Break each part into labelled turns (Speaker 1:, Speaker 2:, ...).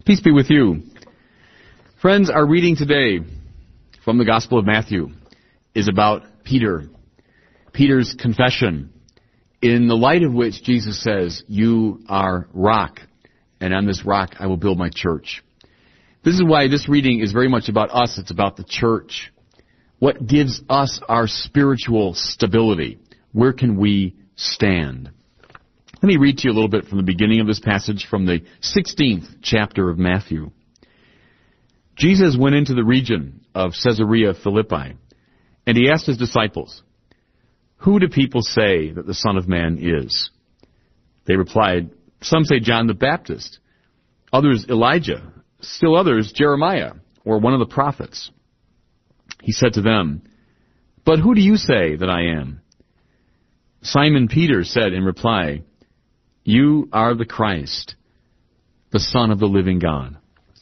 Speaker 1: Peace be with you. Friends, our reading today from the Gospel of Matthew is about Peter. Peter's confession, in the light of which Jesus says, "You are rock, and on this rock I will build my church." This is why this reading is very much about us. It's about the church. What gives us our spiritual stability? Where can we stand? Let me read to you a little bit from the beginning of this passage from the 16th chapter of Matthew. Jesus went into the region of Caesarea Philippi, and he asked his disciples, "Who do people say that the Son of Man is?" They replied, "Some say John the Baptist, others Elijah, still others Jeremiah, or one of the prophets." He said to them, "But who do you say that I am?" Simon Peter said in reply, "You are the Christ, the Son of the living God."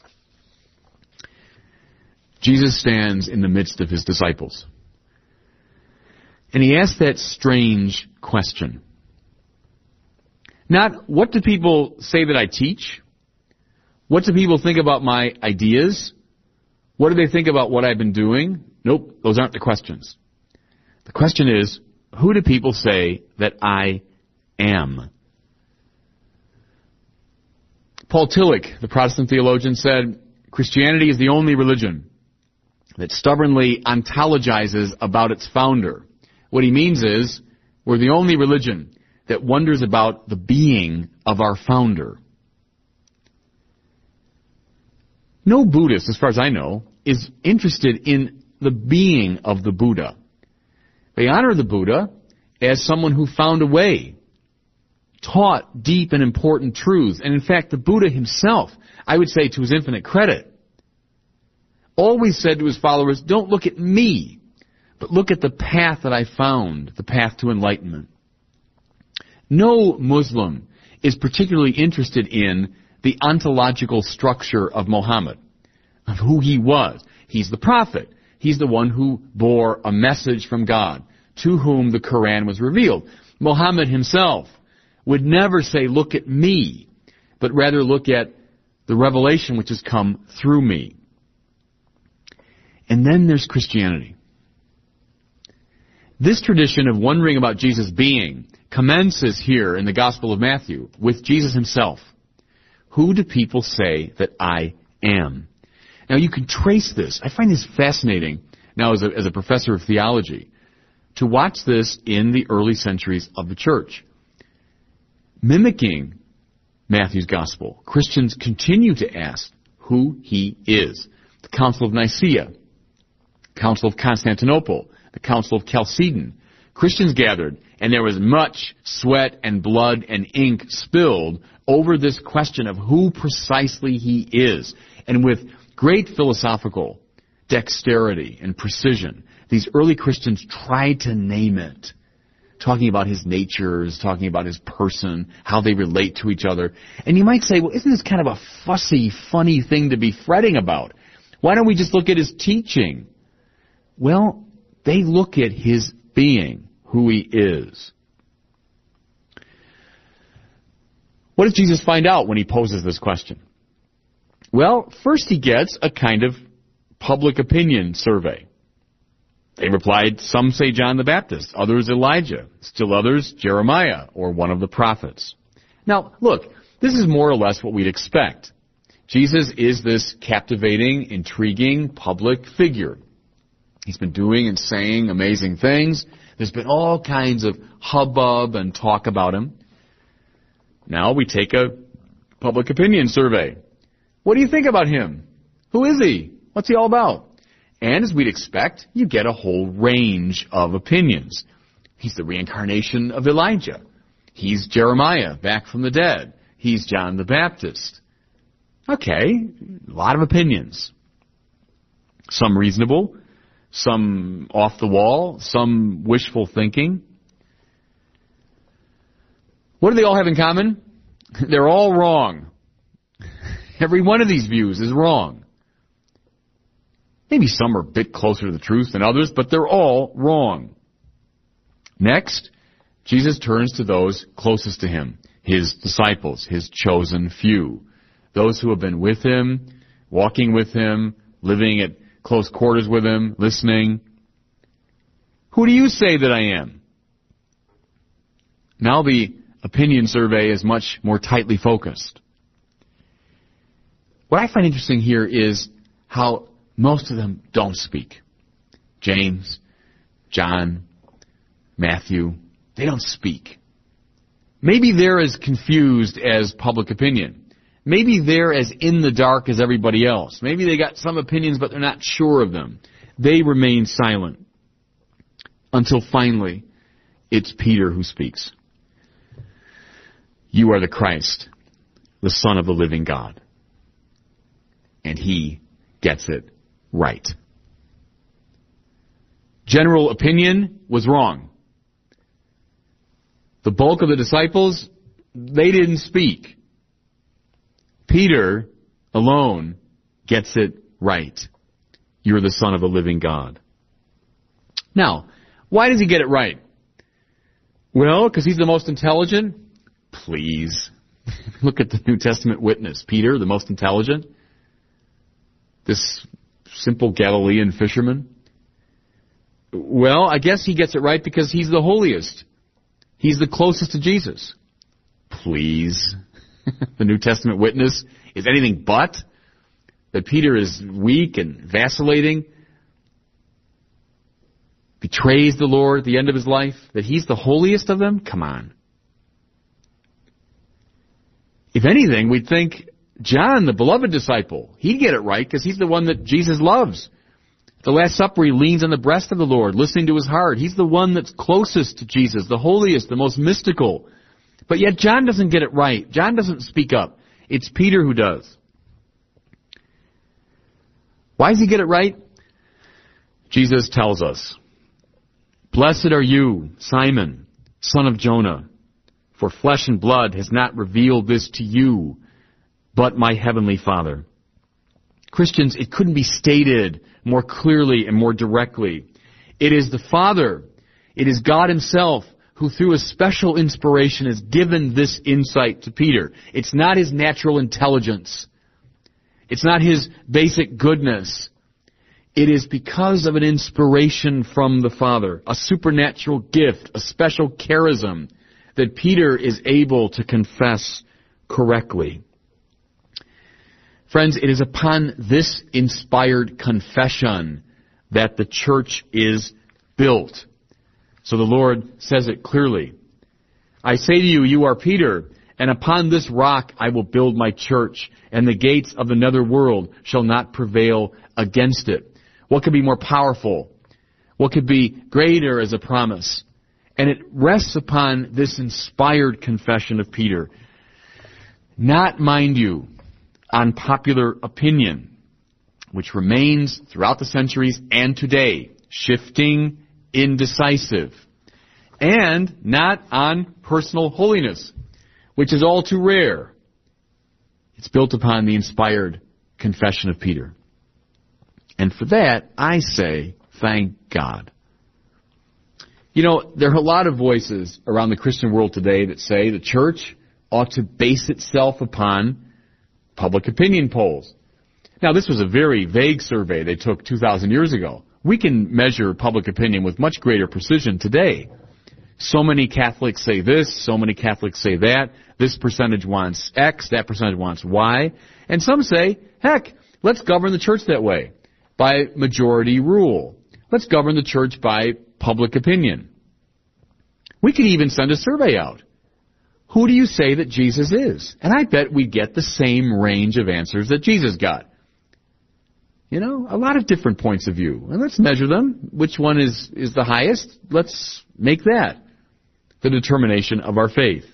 Speaker 1: Jesus stands in the midst of his disciples, and he asks that strange question. Not, what do people say that I teach? What do people think about my ideas? What do they think about what I've been doing? Nope, those aren't the questions. The question is, who do people say that I am? Paul Tillich, the Protestant theologian, said, "Christianity is the only religion that stubbornly ontologizes about its founder." What he means is, we're the only religion that wonders about the being of our founder. No Buddhist, as far as I know, is interested in the being of the Buddha. They honor the Buddha as someone who found a way, taught deep and important truths. And in fact, the Buddha himself, I would say to his infinite credit, always said to his followers, "Don't look at me, but look at the path that I found, the path to enlightenment." No Muslim is particularly interested in the ontological structure of Muhammad, of who he was. He's the prophet. He's the one who bore a message from God, to whom the Quran was revealed. Muhammad himself would never say, "Look at me," but rather look at the revelation which has come through me. And then there's Christianity. This tradition of wondering about Jesus' being commences here in the Gospel of Matthew with Jesus himself. Who do people say that I am? Now you can trace this. I find this fascinating now as a professor of theology, to watch this in the early centuries of the church. Mimicking Matthew's Gospel, Christians continue to ask who he is. The Council of Nicaea, Council of Constantinople, the Council of Chalcedon. Christians gathered, and there was much sweat and blood and ink spilled over this question of who precisely he is. And with great philosophical dexterity and precision, these early Christians tried to name it, talking about his natures, talking about his person, how they relate to each other. And you might say, well, isn't this kind of a fussy, funny thing to be fretting about? Why don't we just look at his teaching? Well, they look at his being, who he is. What does Jesus find out when he poses this question? Well, first he gets a kind of public opinion survey. They replied, "Some say John the Baptist, others Elijah, still others Jeremiah, or one of the prophets." Now, look, this is more or less what we'd expect. Jesus is this captivating, intriguing public figure. He's been doing and saying amazing things. There's been all kinds of hubbub and talk about him. Now we take a public opinion survey. What do you think about him? Who is he? What's he all about? And as we'd expect, you get a whole range of opinions. He's the reincarnation of Elijah. He's Jeremiah, back from the dead. He's John the Baptist. Okay, a lot of opinions. Some reasonable, some off the wall, some wishful thinking. What do they all have in common? They're all wrong. Every one of these views is wrong. Maybe some are a bit closer to the truth than others, but they're all wrong. Next, Jesus turns to those closest to him, his disciples, his chosen few, those who have been with him, walking with him, living at close quarters with him, listening. Who do you say that I am? Now the opinion survey is much more tightly focused. What I find interesting here is how most of them don't speak. James, John, Matthew, they don't speak. Maybe they're as confused as public opinion. Maybe they're as in the dark as everybody else. Maybe they got some opinions, but they're not sure of them. They remain silent until finally it's Peter who speaks. You are the Christ, the Son of the living God. And he gets it right. General opinion was wrong. The bulk of the disciples, they didn't speak. Peter alone gets it right. You're the Son of the living God. Now, why does he get it right? Well, because he's the most intelligent? Please. Look at the New Testament witness. Peter, the most intelligent. This simple Galilean fisherman. Well, I guess he gets it right because he's the holiest. He's the closest to Jesus. Please. The New Testament witness is anything but that Peter is weak and vacillating, betrays the Lord at the end of his life, that he's the holiest of them? Come on. If anything, we'd think John, the beloved disciple, he'd get it right because he's the one that Jesus loves. At the Last Supper, he leans on the breast of the Lord, listening to his heart. He's the one that's closest to Jesus, the holiest, the most mystical. But yet John doesn't get it right. John doesn't speak up. It's Peter who does. Why does he get it right? Jesus tells us, Blessed are you, Simon, son of Jonah, for flesh and blood has not revealed this to you, but my heavenly Father. Christians, it couldn't be stated more clearly and more directly. It is the Father, it is God himself, who through a special inspiration has given this insight to Peter. It's not his natural intelligence. It's not his basic goodness. It is because of an inspiration from the Father, a supernatural gift, a special charism, that Peter is able to confess correctly. Friends, it is upon this inspired confession that the church is built. So the Lord says it clearly. I say to you, you are Peter, and upon this rock I will build my church, and the gates of the netherworld shall not prevail against it. What could be more powerful? What could be greater as a promise? And it rests upon this inspired confession of Peter. Not, mind you, on popular opinion, which remains throughout the centuries and today, shifting, indecisive, and not on personal holiness, which is all too rare. It's built upon the inspired confession of Peter. And for that, I say, thank God. You know, there are a lot of voices around the Christian world today that say the church ought to base itself upon public opinion polls. Now, this was a very vague survey they took 2,000 years ago. We can measure public opinion with much greater precision today. So many Catholics say this, so many Catholics say that. This percentage wants X, that percentage wants Y. And some say, heck, let's govern the church that way, by majority rule. Let's govern the church by public opinion. We could even send a survey out. Who do you say that Jesus is? And I bet we'd get the same range of answers that Jesus got. You know, a lot of different points of view. And let's measure them. Which one is the highest? Let's make that the determination of our faith.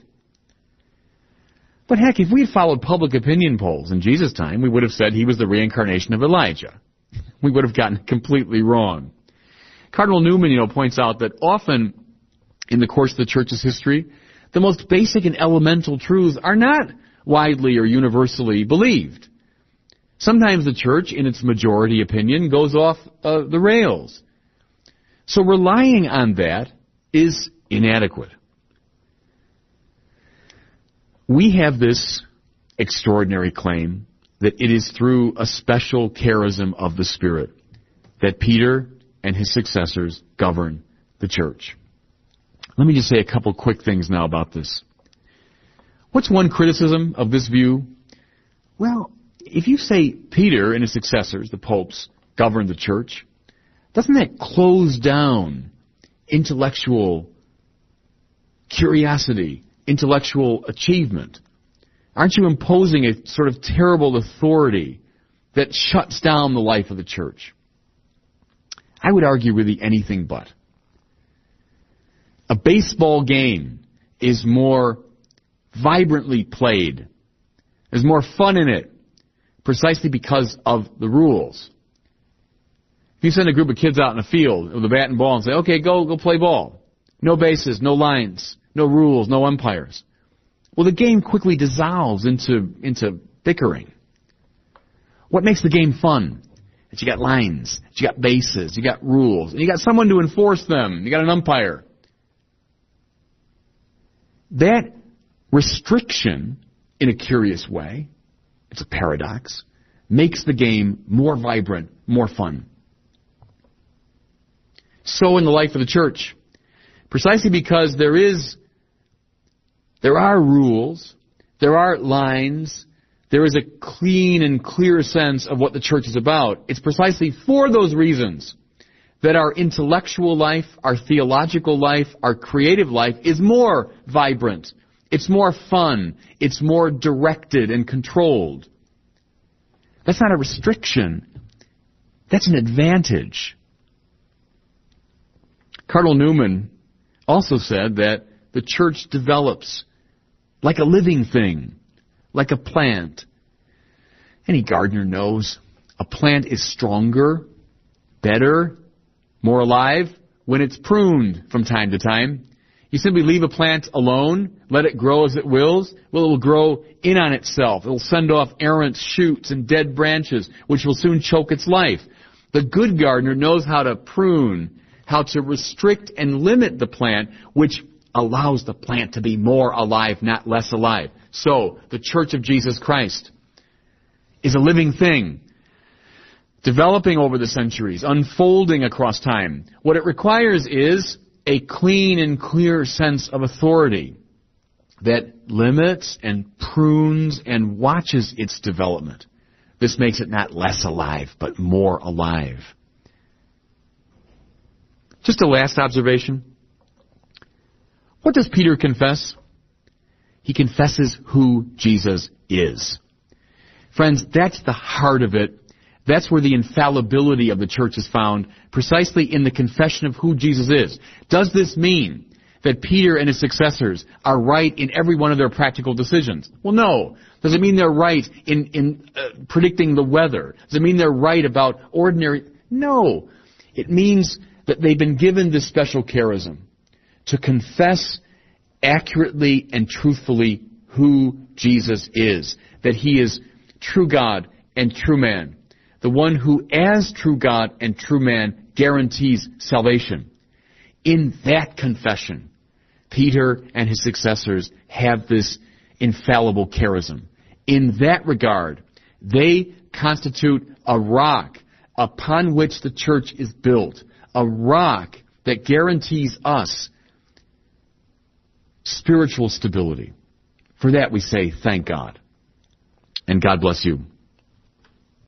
Speaker 1: But heck, if we had followed public opinion polls in Jesus' time, we would have said he was the reincarnation of Elijah. We would have gotten it completely wrong. Cardinal Newman, points out that often in the course of the church's history, the most basic and elemental truths are not widely or universally believed. Sometimes the church, in its majority opinion, goes off the rails. So relying on that is inadequate. We have this extraordinary claim that it is through a special charism of the Spirit that Peter and his successors govern the church. Let me just say a couple quick things now about this. What's one criticism of this view? Well, if you say Peter and his successors, the popes, govern the church, doesn't that close down intellectual curiosity, intellectual achievement? Aren't you imposing a sort of terrible authority that shuts down the life of the church? I would argue really anything but. A baseball game is more vibrantly played. There's more fun in it, precisely because of the rules. If you send a group of kids out in a field with a bat and ball and say, okay, go play ball. No bases, no lines, no rules, no umpires. Well, the game quickly dissolves into bickering. What makes the game fun? That you got lines, that you got bases, you got rules, and you got someone to enforce them. You got an umpire. That restriction, in a curious way, it's a paradox, makes the game more vibrant, more fun. So in the life of the church, precisely because there are rules, there are lines, there is a clean and clear sense of what the church is about. It's precisely for those reasons that our intellectual life, our theological life, our creative life is more vibrant. It's more fun. It's more directed and controlled. That's not a restriction. That's an advantage. Cardinal Newman also said that the church develops like a living thing, like a plant. Any gardener knows a plant is stronger, better, more alive when it's pruned from time to time. You simply leave a plant alone, let it grow as it wills. Well, it will grow in on itself. It will send off errant shoots and dead branches, which will soon choke its life. The good gardener knows how to prune, how to restrict and limit the plant, which allows the plant to be more alive, not less alive. So, the Church of Jesus Christ is a living thing, developing over the centuries, unfolding across time. What it requires is a clean and clear sense of authority that limits and prunes and watches its development. This makes it not less alive, but more alive. Just a last observation. What does Peter confess? He confesses who Jesus is. Friends, that's the heart of it. That's where the infallibility of the church is found, precisely in the confession of who Jesus is. Does this mean that Peter and his successors are right in every one of their practical decisions? Well, no. Does it mean they're right in predicting the weather? Does it mean they're right about ordinary? No. It means that they've been given this special charism to confess accurately and truthfully who Jesus is. That He is true God and true man. The one who, as true God and true man, guarantees salvation. In that confession, Peter and his successors have this infallible charism. In that regard, they constitute a rock upon which the church is built. A rock that guarantees us spiritual stability. For that we say, thank God. And God bless you.